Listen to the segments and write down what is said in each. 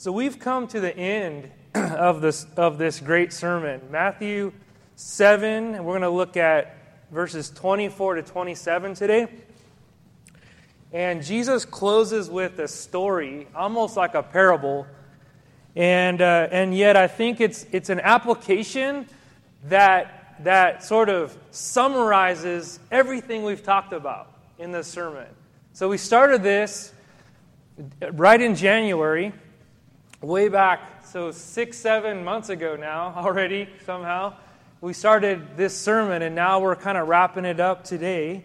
So we've come to the end of this great sermon, Matthew 7, and we're going to look at verses 24 to 27 today. And Jesus closes with a story, almost like a parable, and yet I think it's an application that sort of summarizes everything we've talked about in this sermon. So we started this right in January, way back, so 6-7 months ago now already, somehow. We started this sermon, and now we're kind of wrapping it up today.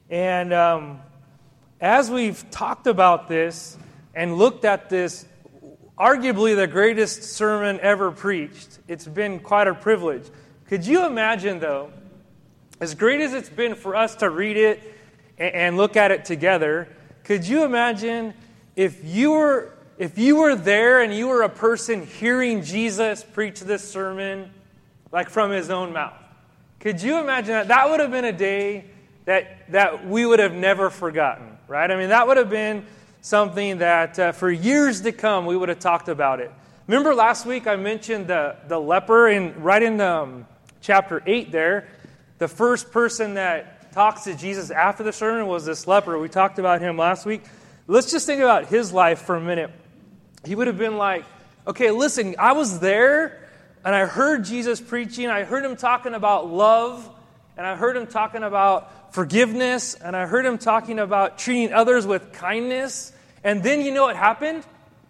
And as we've talked about this and looked at this, arguably the greatest sermon ever preached, it's been quite a privilege. Could you imagine, though, as great as it's been for us to read it and look at it together, could you imagine if you were there and you were a person hearing Jesus preach this sermon, like from his own mouth? Could you imagine that? That would have been a day that we would have never forgotten, right? I mean, that would have been something that for years to come we would have talked about it. Remember last week I mentioned the leper, right in chapter 8 there, the first person that talks to Jesus after the sermon was this leper. We talked about him last week. Let's just think about his life for a minute. He would have been like, okay, listen, I was there, and I heard Jesus preaching. I heard him talking about love, and I heard him talking about forgiveness, and I heard him talking about treating others with kindness. And then you know what happened?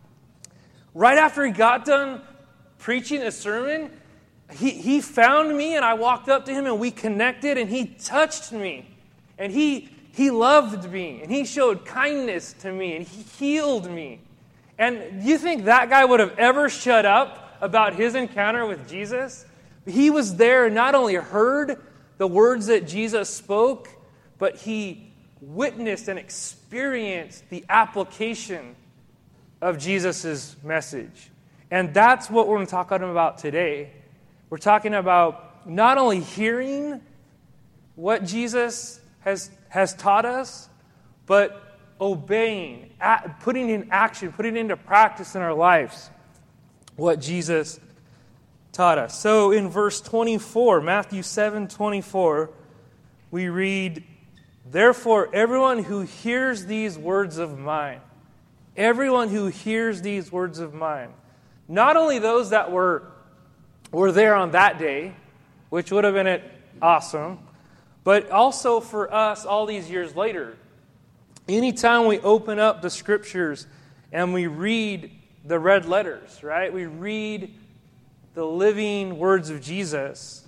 Right after he got done preaching a sermon, he found me, and I walked up to him, and we connected, and he touched me. And he loved me, and he showed kindness to me, and he healed me. And you think that guy would have ever shut up about his encounter with Jesus? He was there and not only heard the words that Jesus spoke, but he witnessed and experienced the application of Jesus' message. And that's what we're going to talk about today. We're talking about not only hearing what Jesus has taught us, but obeying, putting in action, putting into practice in our lives what Jesus taught us. So in verse 24, Matthew 7:24, we read, "Therefore everyone who hears these words of mine," everyone who hears these words of mine, not only those that were there on that day, which would have been awesome, but also for us all these years later. Anytime we open up the Scriptures and we read the red letters, right? We read the living words of Jesus.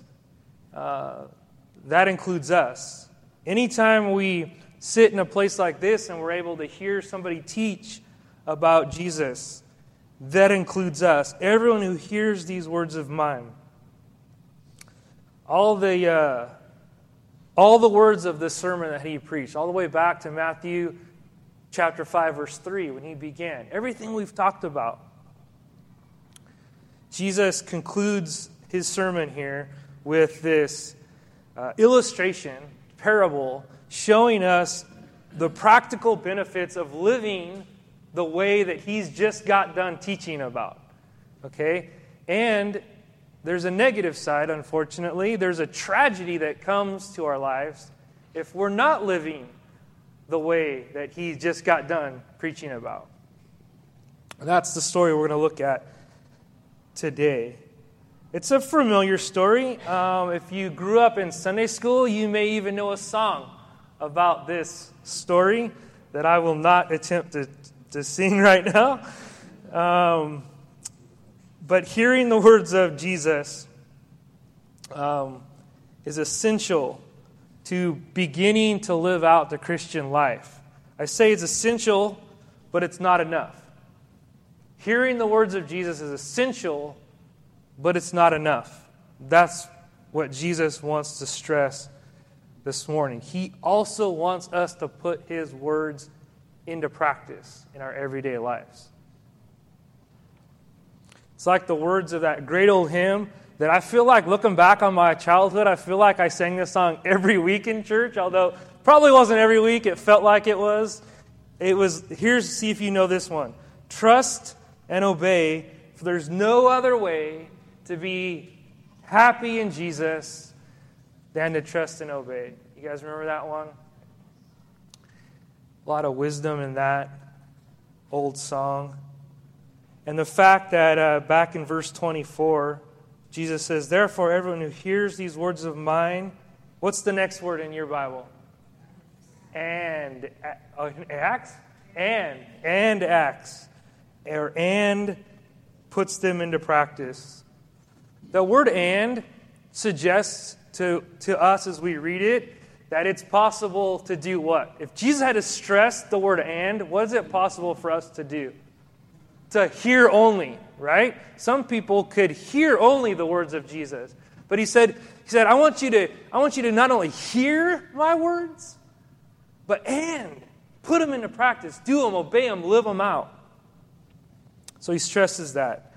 That includes us. Anytime we sit in a place like this and we're able to hear somebody teach about Jesus, that includes us. Everyone who hears these words of mine. All the words of this sermon that he preached, all the way back to Matthew chapter 5, verse 3, when he began. Everything we've talked about. Jesus concludes his sermon here with this illustration, parable, showing us the practical benefits of living the way that he's just got done teaching about. Okay? And there's a negative side, unfortunately. There's a tragedy that comes to our lives if we're not living the way that he just got done preaching about. That's the story we're going to look at today. It's a familiar story. If you grew up in Sunday school, you may even know a song about this story that I will not attempt to sing right now. But hearing the words of Jesus is essential to beginning to live out the Christian life. I say it's essential, but it's not enough. Hearing the words of Jesus is essential, but it's not enough. That's what Jesus wants to stress this morning. He also wants us to put his words into practice in our everyday lives. It's like the words of that great old hymn that I feel like, looking back on my childhood, I feel like I sang this song every week in church, although probably wasn't every week. It felt like it was. See if you know this one. Trust and obey, for there's no other way to be happy in Jesus than to trust and obey. You guys remember that one? A lot of wisdom in that old song. And the fact that back in verse 24, Jesus says, therefore, everyone who hears these words of mine, what's the next word in your Bible? And acts? And acts. And puts them into practice. The word and suggests to us as we read it that it's possible to do what? If Jesus had to stress the word and, what is it possible for us to do? To hear only, right? Some people could hear only the words of Jesus. But he said, I want you to not only hear my words, but and put them into practice. Do them, obey them, live them out. So he stresses that.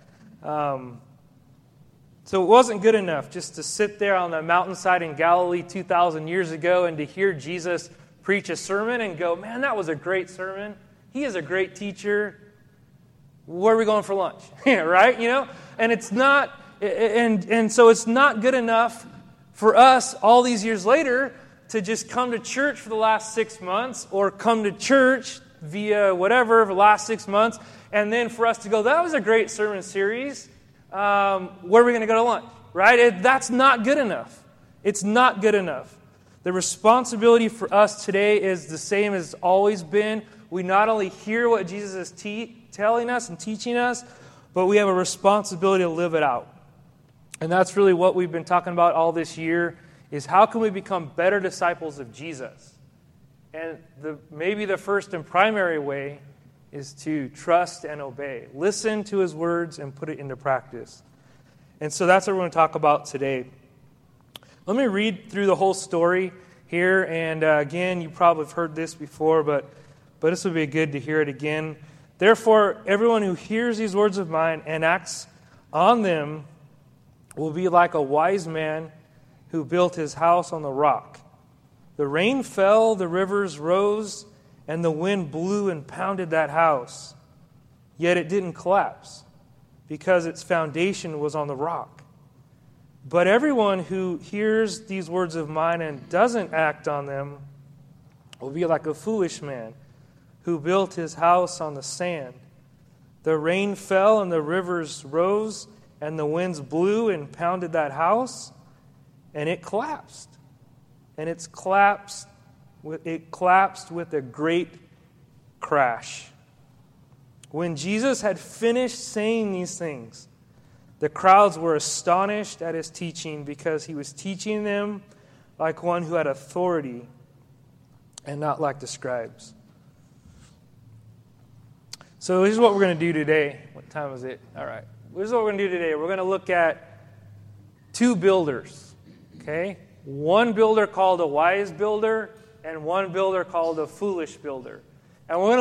So it wasn't good enough just to sit there on the mountainside in Galilee 2,000 years ago and to hear Jesus preach a sermon and go, man, that was a great sermon. He is a great teacher. Where are we going for lunch? Right? You know? And it's not, and so it's not good enough for us all these years later to just come to church for the last 6 months or come to church via whatever for the last 6 months and then for us to go, that was a great sermon series. Where are we going to go to lunch? Right? That's not good enough. It's not good enough. The responsibility for us today is the same as it's always been. We not only hear what Jesus is telling us and teaching us, but we have a responsibility to live it out. And that's really what we've been talking about all this year, is how can we become better disciples of Jesus? And maybe the first and primary way is to trust and obey. Listen to his words and put it into practice. And so that's what we're going to talk about today. Let me read through the whole story here. And again, you probably have heard this before, but this would be good to hear it again. Therefore, everyone who hears these words of mine and acts on them will be like a wise man who built his house on the rock. The rain fell, the rivers rose, and the wind blew and pounded that house. Yet it didn't collapse, because its foundation was on the rock. But everyone who hears these words of mine and doesn't act on them will be like a foolish man who built his house on the sand. The rain fell and the rivers rose and the winds blew and pounded that house, and it collapsed. And it collapsed with a great crash. When Jesus had finished saying these things, the crowds were astonished at his teaching, because he was teaching them like one who had authority and not like the scribes. So this is what we're going to do today. What time is it? All right. This is what we're going to do today. We're going to look at two builders. Okay? One builder called a wise builder, and one builder called a foolish builder. And we're going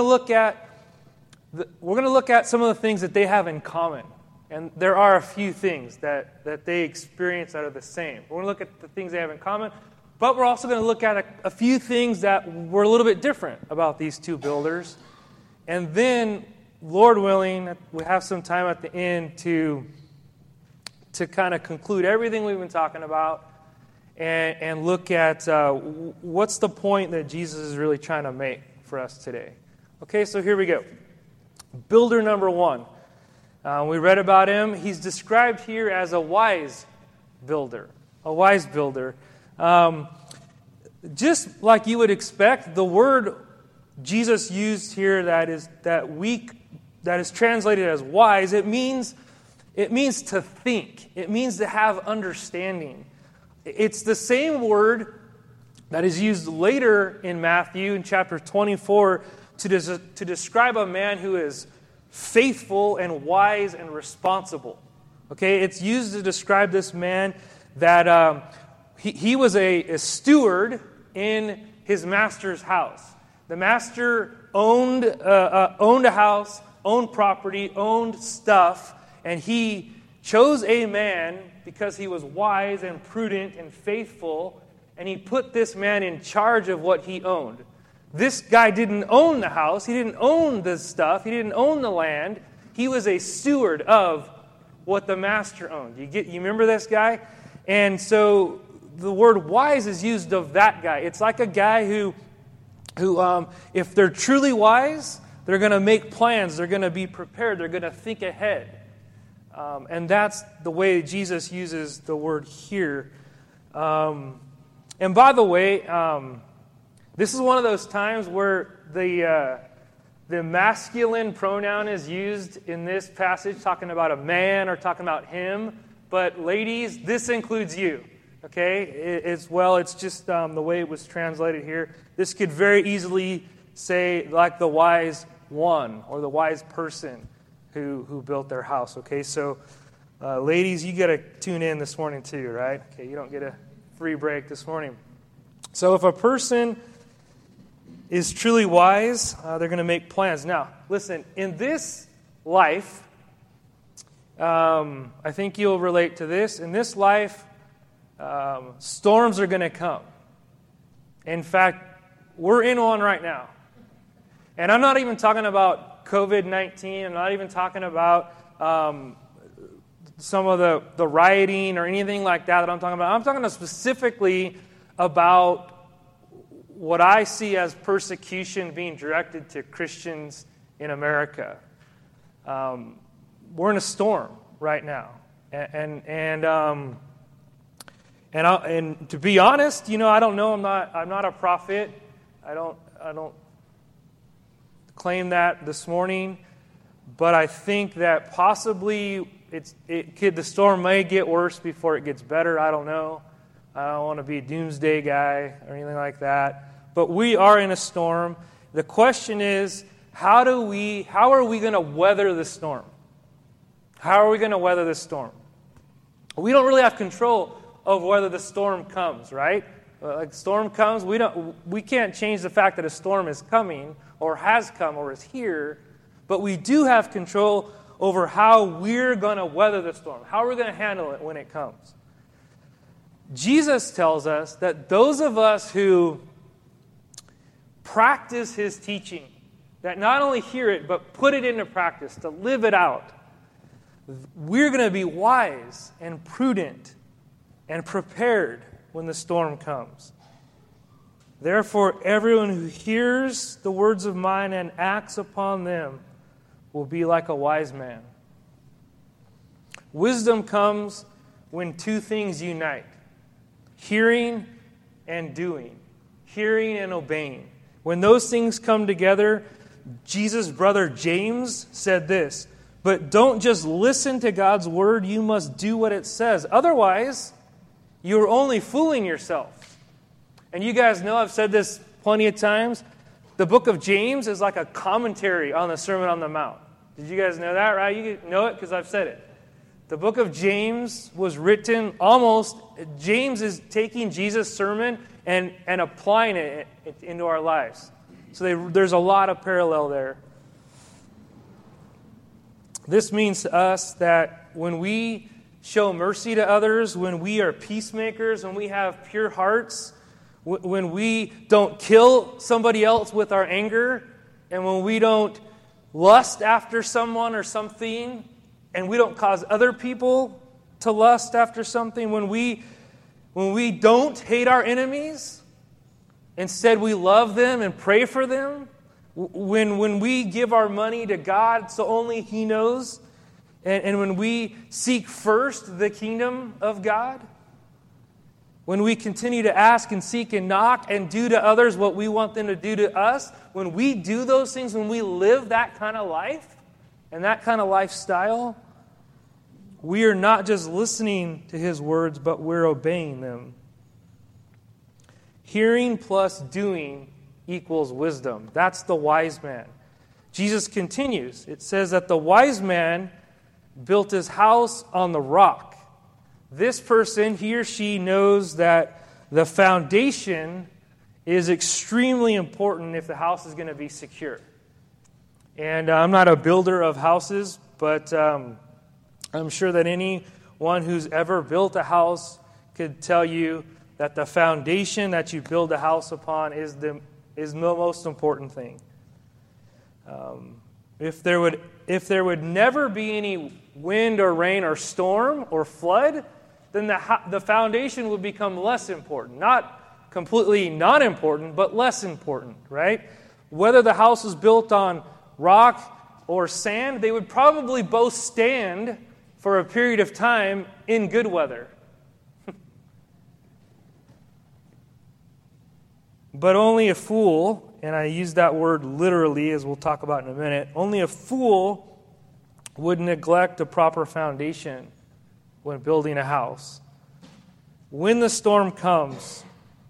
to look at some of the things that they have in common. And there are a few things that they experience that are the same. We're going to look at the things they have in common, but we're also going to look at a few things that were a little bit different about these two builders. And then, Lord willing, we have some time at the end to kind of conclude everything we've been talking about and look at what's the point that Jesus is really trying to make for us today. Okay, so here we go. Builder number one. We read about him. He's described here as a wise builder. A wise builder. Just like you would expect, the word Jesus used here that is translated as wise, it means to think. It means to have understanding. It's the same word that is used later in Matthew in chapter 24 to describe a man who is faithful and wise and responsible. Okay, it's used to describe this man that he was a steward in his master's house. The master owned a house, owned property, owned stuff, and he chose a man because he was wise and prudent and faithful, and he put this man in charge of what he owned. This guy didn't own the house. He didn't own the stuff. He didn't own the land. He was a steward of what the master owned. You remember this guy? And so the word wise is used of that guy. It's like a guy who if they're truly wise, they're going to make plans. They're going to be prepared. They're going to think ahead. And that's the way Jesus uses the word here. And by the way, this is one of those times where the masculine pronoun is used in this passage, talking about a man or talking about him. But ladies, this includes you. Okay? It's just the way it was translated here. This could very easily say like the wise one or the wise person who built their house. Okay? So, ladies, you got to tune in this morning too, right? Okay, you don't get a free break this morning. So if a person is truly wise, they're going to make plans. Now, listen, in this life, I think you'll relate to this. In this life, storms are going to come. In fact, we're in one right now. And I'm not even talking about COVID-19. I'm not even talking about some of the rioting or anything like that I'm talking about. I'm talking specifically about what I see as persecution being directed to Christians in America. We're in a storm right now, and to be honest, I don't know. I'm not a prophet. I don't claim that this morning, but I think that possibly the storm may get worse before it gets better. I don't know. I don't want to be a doomsday guy or anything like that. But we are in a storm. The question is, how are we going to weather the storm? How are we going to weather the storm? We don't really have control of whether the storm comes, right? Like storm comes, we can't change the fact that a storm is coming or has come or is here, but we do have control over how we're going to weather the storm, how we're going to handle it when it comes. Jesus tells us that those of us who practice his teaching, that not only hear it, but put it into practice, to live it out, we're going to be wise and prudent and prepared when the storm comes. Therefore, everyone who hears the words of mine and acts upon them will be like a wise man. Wisdom comes when two things unite: hearing and doing, hearing and obeying. When those things come together, Jesus' brother James said this, "But don't just listen to God's word, you must do what it says. Otherwise, you're only fooling yourself." And you guys know, I've said this plenty of times, the book of James is like a commentary on the Sermon on the Mount. Did you guys know that, right? You know it because I've said it. The book of James was written James is taking Jesus' sermon and applying it into our lives. So there's a lot of parallel there. This means to us that when we show mercy to others, when we are peacemakers, when we have pure hearts, when we don't kill somebody else with our anger, and when we don't lust after someone or something, and we don't cause other people to lust after something, when we don't hate our enemies, instead we love them and pray for them, when we give our money to God so only He knows, and when we seek first the kingdom of God, when we continue to ask and seek and knock and do to others what we want them to do to us, when we do those things, when we live that kind of life and that kind of lifestyle, we are not just listening to His words, but we're obeying them. Hearing plus doing equals wisdom. That's the wise man. Jesus continues. It says that the wise man built his house on the rock. This person, he or she, knows that the foundation is extremely important if the house is going to be secure. And I'm not a builder of houses, but I'm sure that anyone who's ever built a house could tell you that the foundation that you build a house upon is the most important thing. If there would there would never be any wind or rain or storm or flood, then the foundation would become less important. Not completely not important, but less important, right? Whether the house was built on rock or sand, they would probably both stand for a period of time in good weather. But only a fool, and I use that word literally as we'll talk about in a minute, only a fool would neglect a proper foundation when building a house. When the storm comes,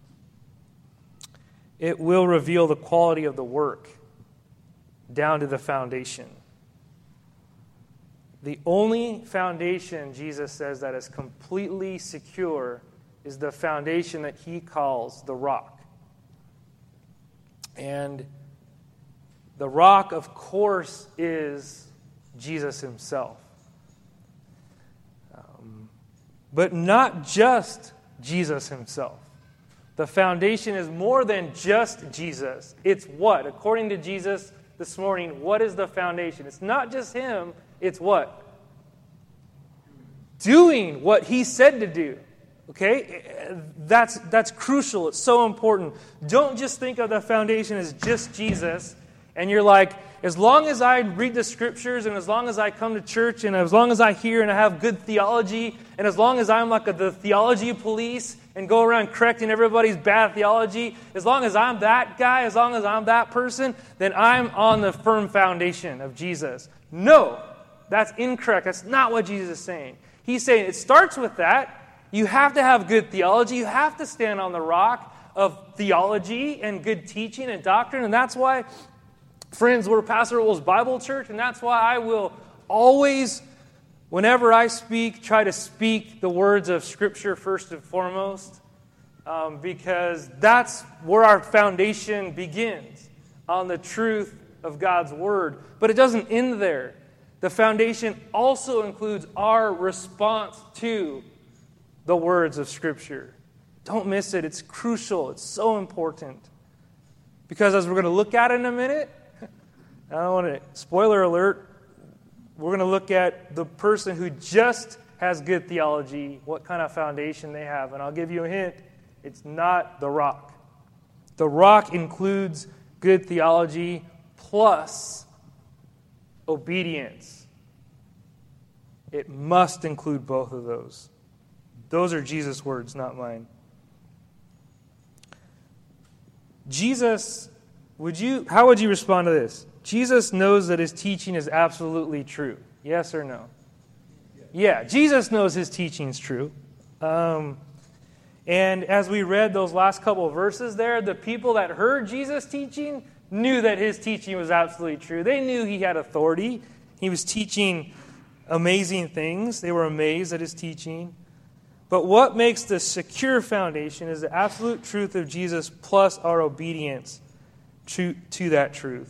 it will reveal the quality of the work down to the foundation. The only foundation, Jesus says, that is completely secure is the foundation that he calls the rock. And the rock, of course, is Jesus himself. But not just Jesus himself. The foundation is more than just Jesus. It's what? According to Jesus this morning, what is the foundation? It's not just him, it's what? Doing what he said to do. Okay? That's crucial. It's so important. Don't just think of the foundation as just Jesus, and you're like, as long as I read the scriptures, and as long as I come to church, and as long as I hear and I have good theology, and as long as I'm like the theology police and go around correcting everybody's bad theology, as long as I'm that guy, as long as I'm that person, then I'm on the firm foundation of Jesus. No, that's incorrect. That's not what Jesus is saying. He's saying it starts with that. You have to have good theology. You have to stand on the rock of theology and good teaching and doctrine. And that's why, friends, we're Pastor Will's Bible Church. And that's why I will always, whenever I speak, try to speak the words of Scripture first and foremost. Because that's where our foundation begins, on the truth of God's Word. But it doesn't end there. The foundation also includes our response to the words of Scripture. Don't miss it. It's crucial. It's so important. Because as we're going to look at in a minute, I don't want to, spoiler alert, we're going to look at the person who just has good theology, what kind of foundation they have. And I'll give you a hint. It's not the rock. The rock includes good theology plus obedience. It must include both of those. Those are Jesus' words, not mine. Jesus, how would you respond to this? Jesus knows that his teaching is absolutely true. Yes or no? Yeah, Jesus knows his teaching is true. And as we read those last couple of verses there, the people that heard Jesus' teaching knew that his teaching was absolutely true. They knew he had authority. He was teaching amazing things. They were amazed at his teaching. But what makes the secure foundation is the absolute truth of Jesus plus our obedience to that truth.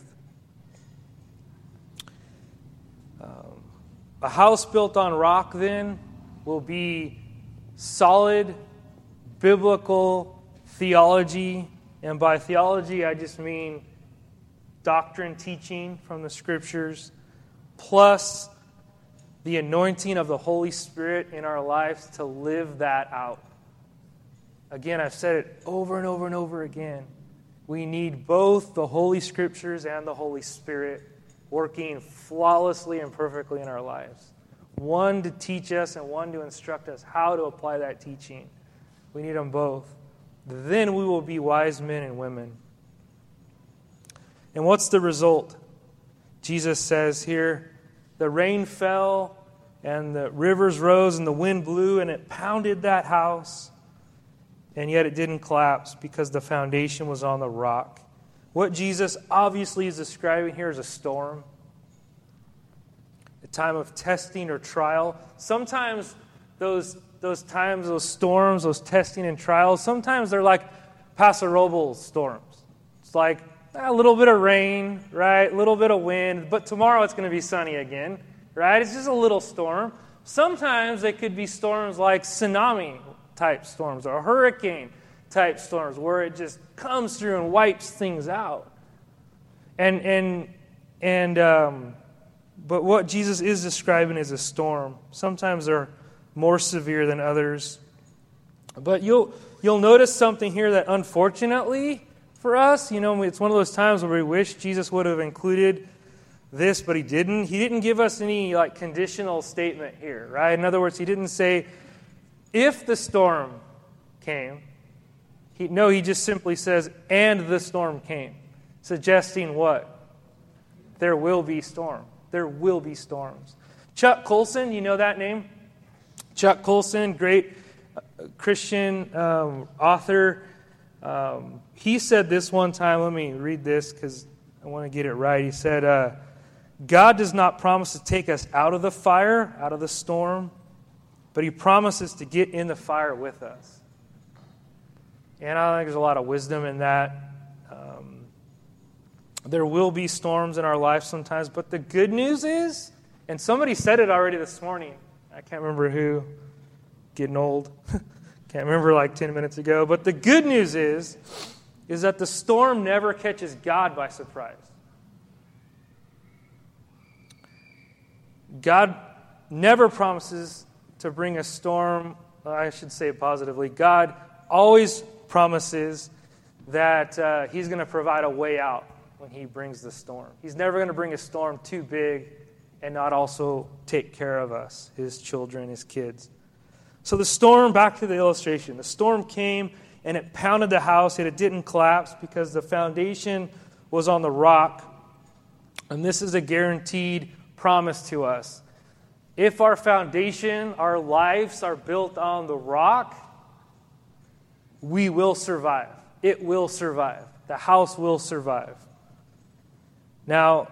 A house built on rock, then, will be solid, biblical theology. And by theology, I just mean doctrine, teaching from the Scriptures, plus the anointing of the Holy Spirit in our lives to live that out. Again, I've said it over and over and over again. We need both the Holy Scriptures and the Holy Spirit working flawlessly and perfectly in our lives. One to teach us and one to instruct us how to apply that teaching. We need them both. Then we will be wise men and women. And what's the result? Jesus says here, the rain fell, and the rivers rose, and the wind blew, and it pounded that house. And yet it didn't collapse because the foundation was on the rock. What Jesus obviously is describing here is a storm. A time of testing or trial. Sometimes those times, those storms, those testing and trials, sometimes they're like Paso Robles storms. It's like a little bit of rain, right? A little bit of wind, but tomorrow it's going to be sunny again, right? It's just a little storm. Sometimes they could be storms like tsunami-type storms or hurricane-type storms where it just comes through and wipes things out. And But what Jesus is describing is a storm. Sometimes they're more severe than others. But you'll notice something here that unfortunately for us, it's one of those times where we wish Jesus would have included this, but he didn't. He didn't give us any conditional statement here, right? In other words, he didn't say, if the storm came. He just simply says, and the storm came. Suggesting what? There will be storm. There will be storms. Chuck Colson, you know that name? Chuck Colson, great Christian author. He said this one time. Let me read this because I want to get it right. He said, God does not promise to take us out of the fire, out of the storm, but he promises to get in the fire with us. And I think there's a lot of wisdom in that. There will be storms in our life sometimes, but the good news is, and somebody said it already this morning, I can't remember who, getting old, can't remember 10 minutes ago, but the good news is that the storm never catches God by surprise. God never promises to bring a storm, I should say it positively. God always promises that he's going to provide a way out when he brings the storm. He's never going to bring a storm too big and not also take care of us, his children, his kids. So the storm, back to the illustration, the storm came and it pounded the house, yet it didn't collapse because the foundation was on the rock. And this is a guaranteed promise to us. If our foundation, our lives are built on the rock, we will survive. It will survive. The house will survive. Now,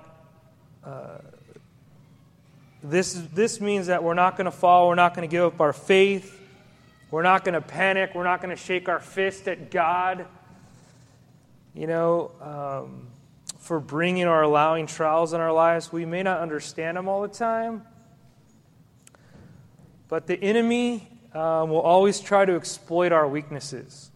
this means that we're not going to fall. We're not going to give up our faith. We're not going to panic. We're not going to shake our fist at God, for bringing or allowing trials in our lives. We may not understand them all the time, but the enemy will always try to exploit our weaknesses.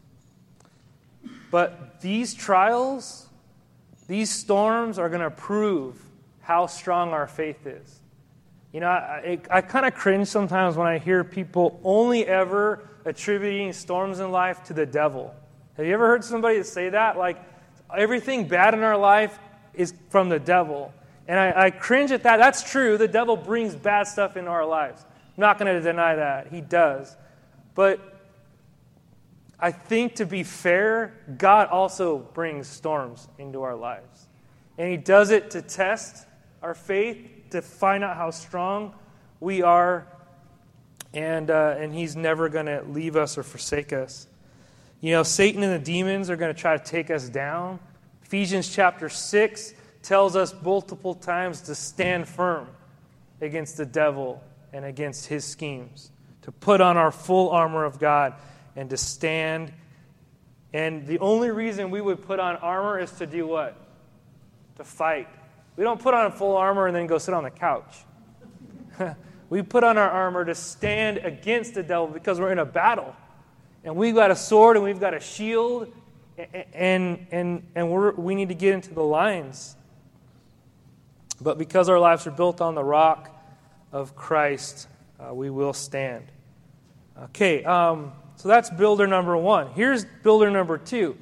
But these trials, these storms are going to prove how strong our faith is. I kind of cringe sometimes when I hear people only ever attributing storms in life to the devil. Have you ever heard somebody say that? Everything bad in our life is from the devil. And I cringe at that. That's true. The devil brings bad stuff into our lives. I'm not going to deny that. He does. But I think, to be fair, God also brings storms into our lives. And he does it to test our faith, to find out how strong we are, and he's never going to leave us or forsake us. Satan and the demons are going to try to take us down. Ephesians chapter 6 tells us multiple times to stand firm against the devil and against his schemes, to put on our full armor of God and to stand. And the only reason we would put on armor is to do what? To fight. We don't put on full armor and then go sit on the couch. We put on our armor to stand against the devil because we're in a battle. And we've got a sword and we've got a shield, and we need to get into the lines. But because our lives are built on the rock of Christ, we will stand. Okay, so that's builder number one. Here's builder number two.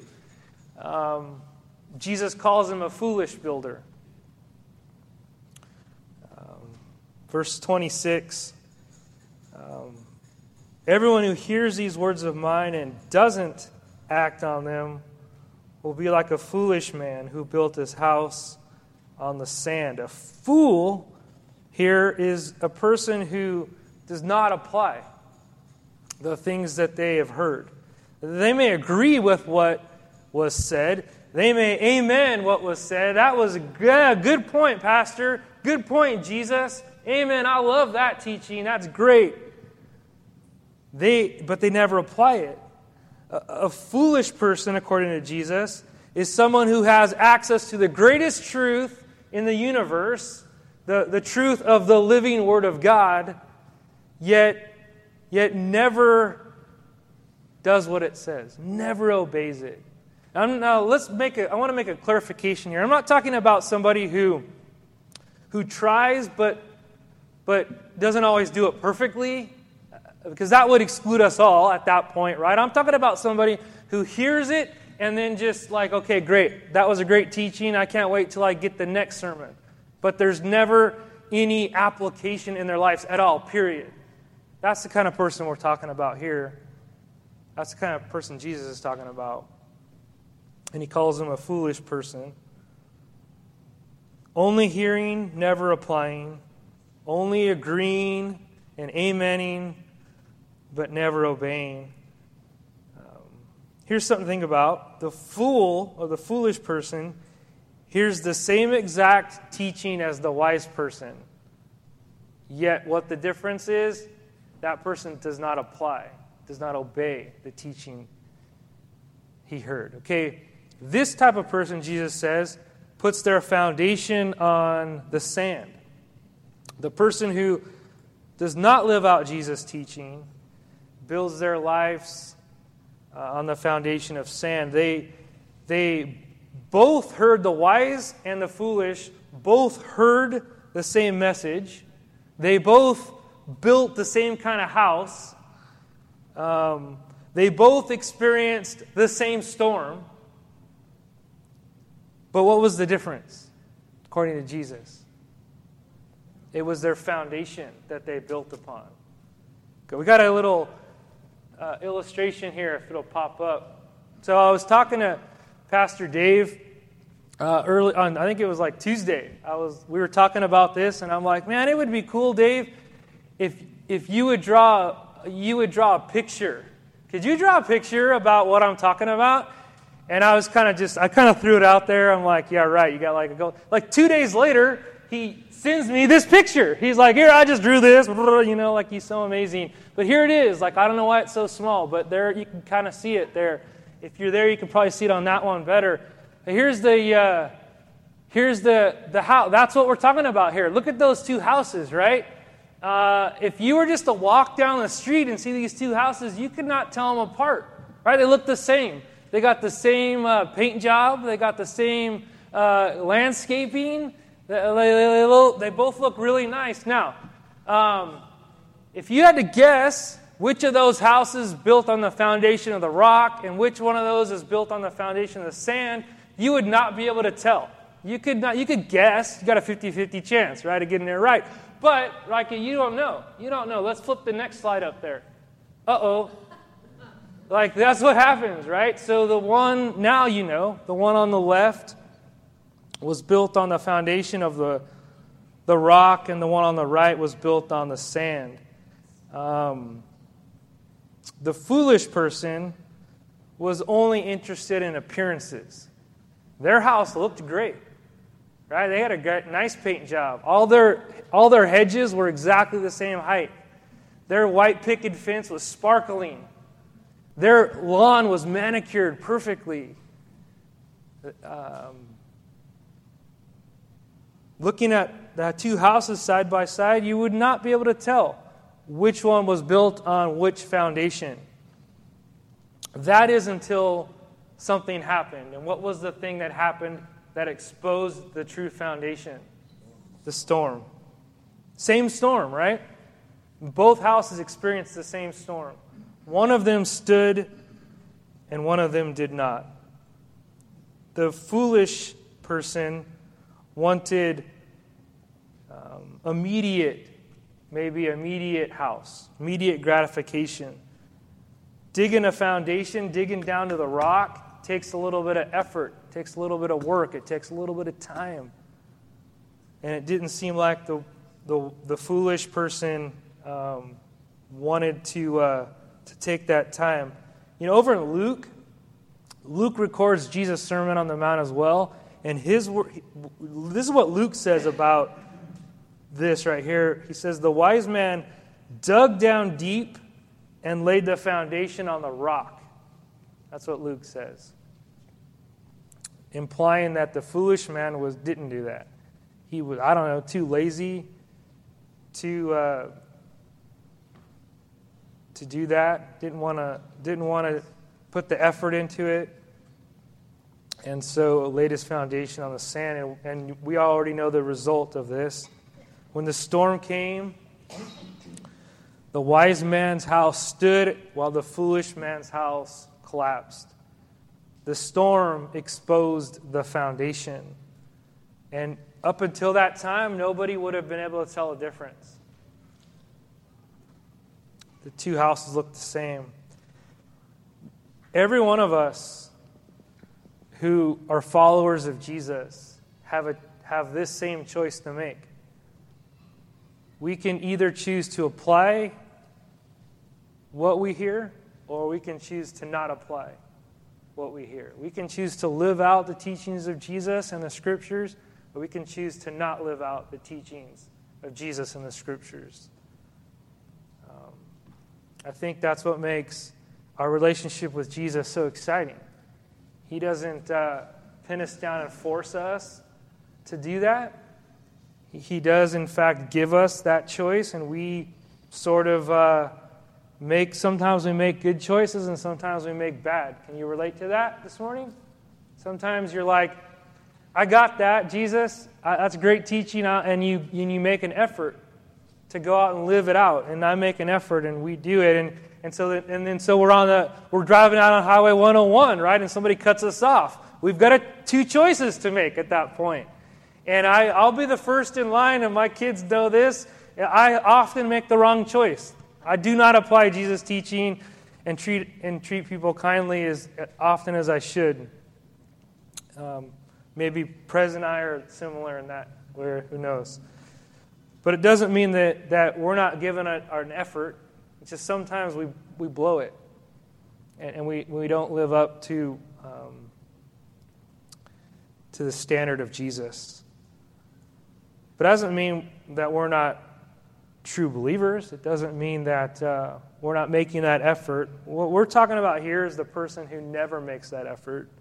Jesus calls him a foolish builder. Verse 26, everyone who hears these words of mine and doesn't act on them will be like a foolish man who built his house on the sand. A fool here is a person who does not apply the things that they have heard. They may agree with what was said. They may amen what was said. That was a good point, Pastor. Good point, Jesus. Amen. I love that teaching. That's great. But they never apply it. A foolish person, according to Jesus, is someone who has access to the greatest truth in the universe, the truth of the living Word of God, yet never does what it says, never obeys it. Now, I want to make a clarification here. I'm not talking about somebody who who tries but doesn't always do it perfectly, because that would exclude us all at that point, right? I'm talking about somebody who hears it and then just like, okay, great, that was a great teaching. I can't wait till I get the next sermon. But there's never any application in their lives at all, period. That's the kind of person we're talking about here. That's the kind of person Jesus is talking about. And he calls him a foolish person. Only hearing, never applying. Only agreeing and amening, but never obeying. Here's something to think about. The fool, or the foolish person, hears the same exact teaching as the wise person. Yet what the difference is, that person does not apply, does not obey the teaching he heard. Okay, this type of person, Jesus says, puts their foundation on the sand. The person who does not live out Jesus' teaching builds their lives on the foundation of sand. They both heard, the wise and the foolish both heard the same message. They both built the same kind of house. They both experienced the same storm. But what was the difference, according to Jesus? It was their foundation that they built upon. Okay, we got a little illustration here, if it'll pop up. So I was talking to Pastor Dave early on, I think it was like Tuesday. We were talking about this, and I'm like, man, it would be cool, Dave, if you would draw a picture. Could you draw a picture about what I'm talking about? And I was kind of threw it out there. I'm like, yeah, right. You got like a goal. Like 2 days later, he sends me this picture. He's like, here, I just drew this. Like he's so amazing. But here it is. Like, I don't know why it's so small, but there you can kind of see it there. If you're there, you can probably see it on that one better. Here's the house. That's what we're talking about here. Look at those two houses, right? If you were just to walk down the street and see these two houses, you could not tell them apart, right? They look the same. They got the same paint job. They got the same landscaping. They both look really nice. Now, if you had to guess which of those houses built on the foundation of the rock and which one of those is built on the foundation of the sand, you would not be able to tell. You could guess. You got a 50-50 chance, right, of getting it right. But, like, you don't know. You don't know. Let's flip the next slide up there. Uh-oh. Like, that's what happens, right? So the one on the left was built on the foundation of the rock, and the one on the right was built on the sand. The foolish person was only interested in appearances. Their house looked great, right? They had a nice paint job. All their hedges were exactly the same height. Their white picket fence was sparkling. Their lawn was manicured perfectly. Looking at the two houses side by side, you would not be able to tell which one was built on which foundation. That is until something happened. And what was the thing that happened that exposed the true foundation? The storm. Same storm, right? Both houses experienced the same storm. One of them stood, and one of them did not. The foolish person wanted immediate house, immediate gratification. Digging a foundation, digging down to the rock, takes a little bit of effort, takes a little bit of work, it takes a little bit of time. And it didn't seem like the foolish person wanted to take that time. Over in Luke records Jesus' Sermon on the Mount as well, and this is what Luke says about this right here. He says, the wise man dug down deep and laid the foundation on the rock. That's what Luke says. Implying that the foolish man didn't do that. He was, too lazy to do that. Didn't want to put the effort into it. And so laid his foundation on the sand, and we already know the result of this. When the storm came, the wise man's house stood while the foolish man's house collapsed. The storm exposed the foundation. And up until that time, nobody would have been able to tell the difference. The two houses looked the same. Every one of us who are followers of Jesus have this same choice to make. We can either choose to apply what we hear, or we can choose to not apply what we hear. We can choose to live out the teachings of Jesus and the Scriptures, or we can choose to not live out the teachings of Jesus and the Scriptures. I think that's what makes our relationship with Jesus so exciting. He doesn't pin us down and force us to do that. He does, in fact, give us that choice, and we sort of sometimes we make good choices and sometimes we make bad. Can you relate to that this morning? Sometimes you're like, I got that, Jesus. That's great teaching, and you make an effort to go out and live it out, and I make an effort, and we do it, and so we're driving out on Highway 101, right? And somebody cuts us off. We've got two choices to make at that point. And I'll be the first in line, and my kids know this. I often make the wrong choice. I do not apply Jesus' teaching and treat people kindly as often as I should. Maybe Prez and I are similar in that, who knows. But it doesn't mean that we're not giving an effort. It's just sometimes we blow it, and we don't live up to the standard of Jesus. But it doesn't mean that we're not true believers. It doesn't mean that we're not making that effort. What we're talking about here is the person who never makes that effort.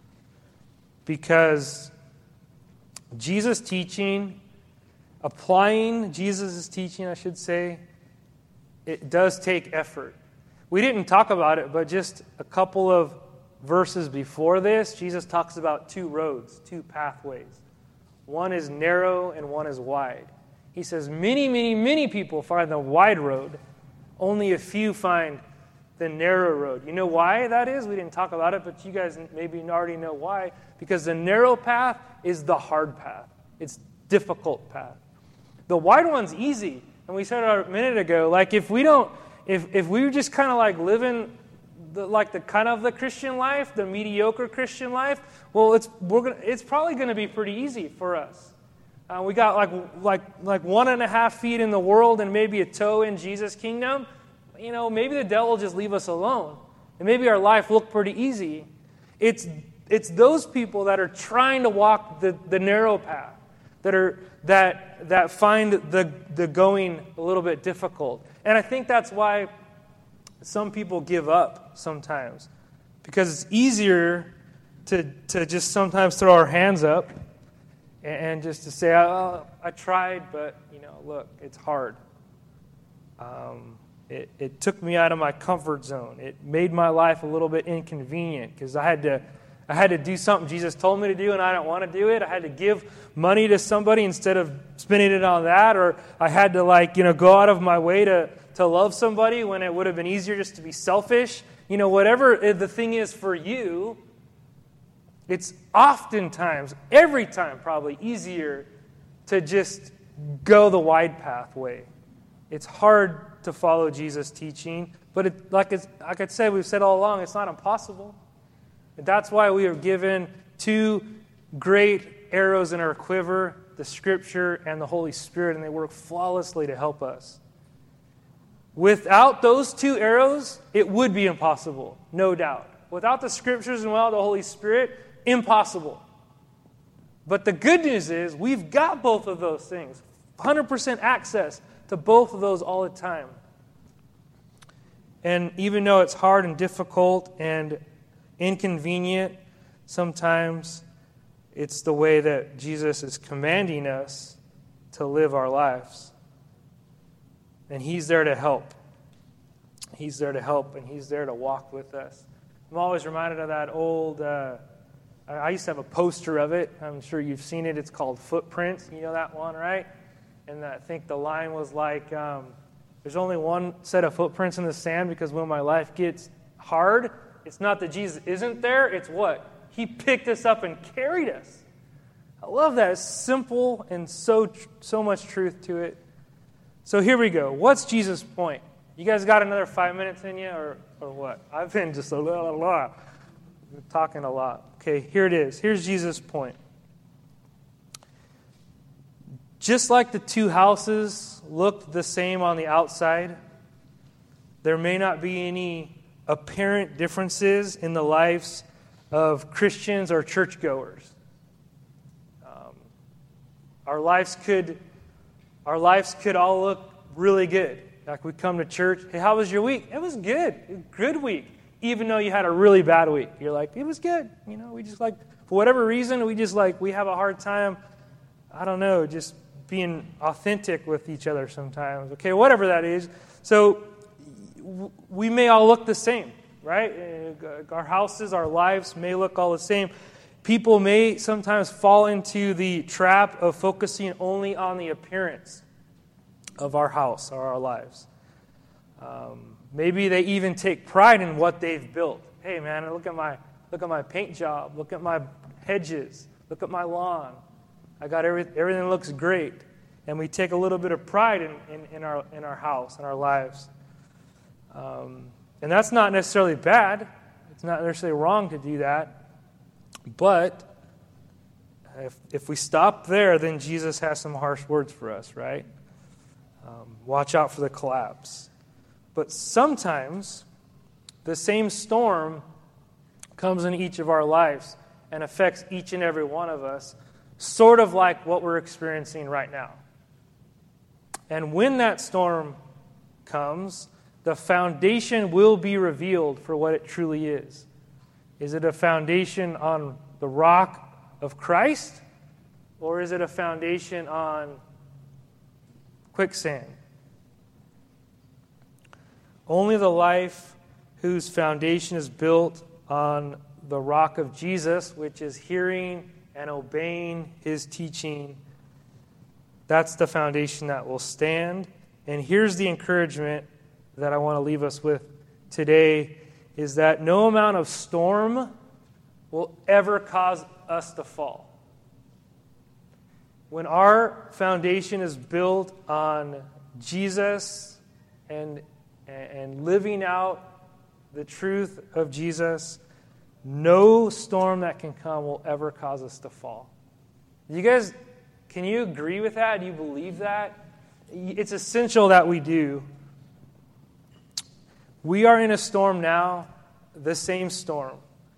Because Jesus' teaching, applying Jesus' teaching, I should say, it does take effort. We didn't talk about it, but just a couple of verses before this, Jesus talks about two roads, two pathways. One is narrow and one is wide. He says, many, many, many people find the wide road. Only a few find the narrow road. You know why that is? We didn't talk about it, but you guys maybe already know why. Because the narrow path is the hard path. It's difficult path. The wide one's easy. And we said a minute ago, like if we just kind of like living the kind of the Christian life, the mediocre Christian life, well, it's probably going to be pretty easy for us. We got like 1.5 feet in the world and maybe a toe in Jesus' kingdom. You know, maybe the devil will just leave us alone, and maybe our life look pretty easy. It's those people that are trying to walk the narrow path, that find the going a little bit difficult. And I think that's why some people give up sometimes, because it's easier to just sometimes throw our hands up and just to say, oh, I tried, but look, it's hard. It took me out of my comfort zone. It made my life a little bit inconvenient because I had to do something Jesus told me to do, and I don't want to do it. I had to give money to somebody instead of spending it on that, or I had to go out of my way to love somebody when it would have been easier just to be selfish. Whatever the thing is for you, it's oftentimes, every time probably, easier to just go the wide pathway. It's hard to follow Jesus' teaching, but like I said, we've said all along, it's not impossible. And that's why we are given two great arrows in our quiver, the Scripture and the Holy Spirit, and they work flawlessly to help us. Without those two arrows, it would be impossible, no doubt. Without the Scriptures and without the Holy Spirit, impossible. But the good news is we've got both of those things, 100% access to both of those all the time. And even though it's hard and difficult and inconvenient, sometimes it's the way that Jesus is commanding us to live our lives. And He's there to help. He's there to help, and He's there to walk with us. I'm always reminded of that old, I I used to have a poster of it. I'm sure you've seen it. It's called Footprints. You know that one, right? And I think the line was like, there's only one set of footprints in the sand because when my life gets hard, it's not that Jesus isn't there. It's what? He picked us up and carried us. I love that. It's simple and so much truth to it. So here we go. What's Jesus' point? You guys got another 5 minutes in you or what? I've been just talking a lot. Okay, here it is. Here's Jesus' point. Just like the two houses looked the same on the outside, there may not be any apparent differences in the lives of Christians or churchgoers. Our lives could all look really good. Like we come to church, hey, how was your week? It was good. Good week. Even though you had a really bad week. You're like, it was good. You know, we just like, for whatever reason, we have a hard time, I don't know, just being authentic with each other sometimes. Okay, whatever that is. So we may all look the same, right? Our houses, our lives may look all the same. People may sometimes fall into the trap of focusing only on the appearance of our house or our lives. Maybe they even take pride in what they've built. Hey, man, look at my paint job. Look at my hedges. Look at my lawn. I got everything looks great, and we take a little bit of pride in our house and our lives. And that's not necessarily bad. It's not necessarily wrong to do that. But if we stop there, then Jesus has some harsh words for us, right? Watch out for the collapse. But sometimes the same storm comes in each of our lives and affects each and every one of us, sort of like what we're experiencing right now. And when that storm comes, the foundation will be revealed for what it truly is. Is it a foundation on the rock of Christ, or is it a foundation on quicksand? Only the life whose foundation is built on the rock of Jesus, which is hearing and obeying his teaching, that's the foundation that will stand. And here's the encouragement that I want to leave us with today, is that no amount of storm will ever cause us to fall. When our foundation is built on Jesus and living out the truth of Jesus, no storm that can come will ever cause us to fall. You guys, can you agree with that? Do you believe that? It's essential that we do. We are in a storm now, the same storm.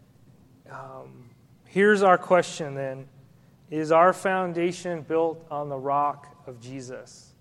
Here's our question then. Is our foundation built on the rock of Jesus?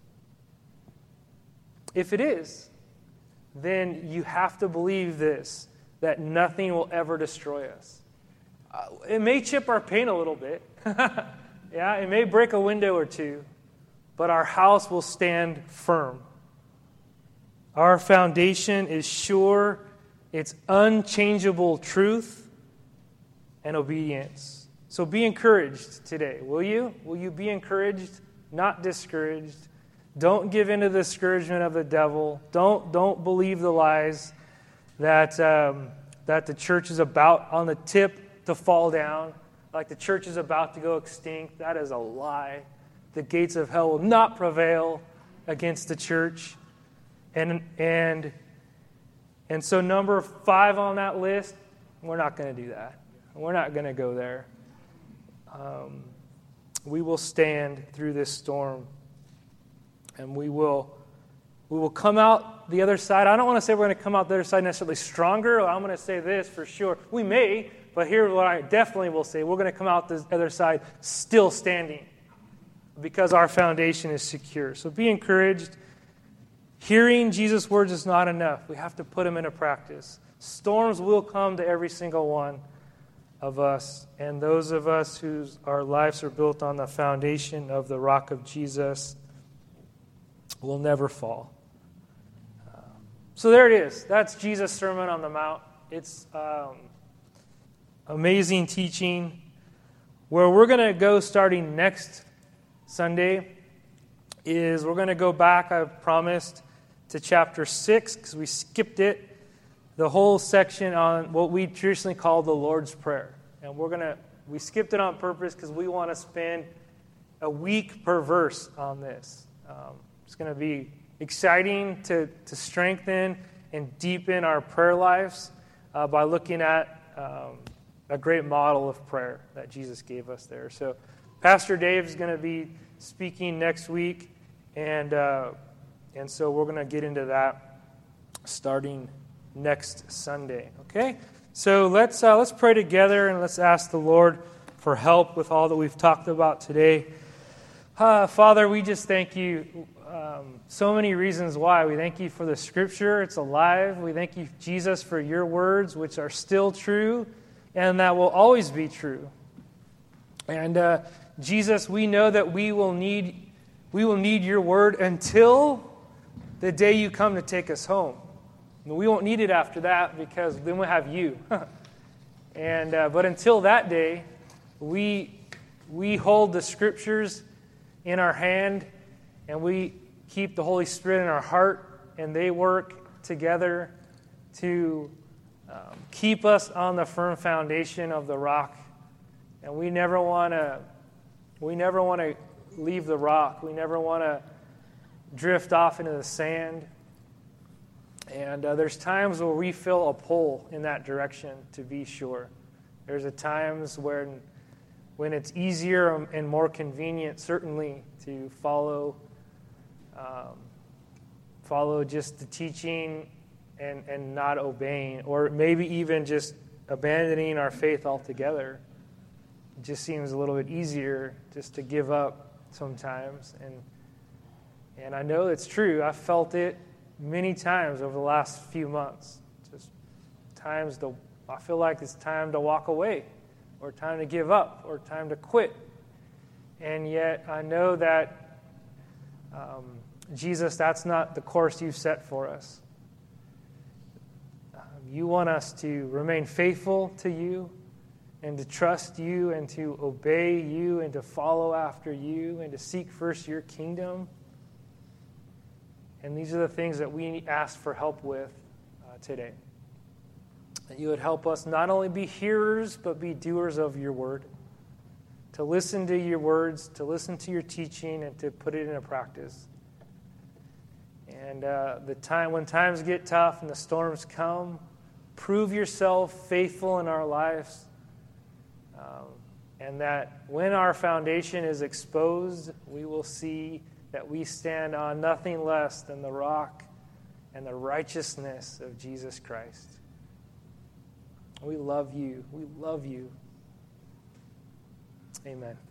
If it is, then you have to believe this, that nothing will ever destroy us. It may chip our paint a little bit. Yeah, it may break a window or two, but our house will stand firm. Our foundation is sure, it's unchangeable truth and obedience. So be encouraged today, will you? Will you be encouraged, not discouraged? Don't give in to the discouragement of the devil. Don't believe the lies that the church is about on the tip to fall down, like the church is about to go extinct. That is a lie. The gates of hell will not prevail against the church. And so number 5 on that list, we're not going to do that. We're not going to go there. We will stand through this storm, and we will come out the other side. I don't want to say we're going to come out the other side necessarily stronger. I'm going to say this for sure. We may, but here's what I definitely will say. We're going to come out the other side still standing because our foundation is secure. So be encouraged. Hearing Jesus' words is not enough. We have to put them into practice. Storms will come to every single one of us, and those of us whose our lives are built on the foundation of the rock of Jesus will never fall. So there it is. That's Jesus' Sermon on the Mount. It's a amazing teaching. Where we're going to go starting next Sunday is we're going to go back, I promised, to chapter 6 because we skipped it, the whole section on what we traditionally call the Lord's Prayer. And we skipped it on purpose because we want to spend a week per verse on this. It's going to be exciting to strengthen and deepen our prayer lives by looking at a great model of prayer that Jesus gave us there. So Pastor Dave is going to be speaking next week, and so we're going to get into that starting next Sunday. Okay? So let's pray together and let's ask the Lord for help with all that we've talked about today. Father, we just thank you. So many reasons why. We thank you for the Scripture. It's alive. We thank you, Jesus, for your words, which are still true and that will always be true. And Jesus, we know that we will need your word until the day you come to take us home. And we won't need it after that because then we'll have you. But until that day, we hold the Scriptures in our hand and we keep the Holy Spirit in our heart, and they work together to keep us on the firm foundation of the rock. And we never want to leave the rock. We never want to drift off into the sand. And there's times where we feel a pull in that direction, to be sure. There's times when it's easier and more convenient, certainly, to follow just the teaching and not obeying, or maybe even just abandoning our faith altogether. It just seems a little bit easier just to give up sometimes. And I know it's true. I've felt it many times over the last few months. Just times I feel like it's time to walk away, or time to give up, or time to quit. And yet I know that, Jesus, that's not the course you've set for us. You want us to remain faithful to you and to trust you and to obey you and to follow after you and to seek first your kingdom. And these are the things that we ask for help with today. That you would help us not only be hearers, but be doers of your word. To listen to your words, to listen to your teaching, and to put it into practice. And when times get tough and the storms come, prove yourself faithful in our lives. And that when our foundation is exposed, we will see that we stand on nothing less than the rock and the righteousness of Jesus Christ. We love you. We love you. Amen.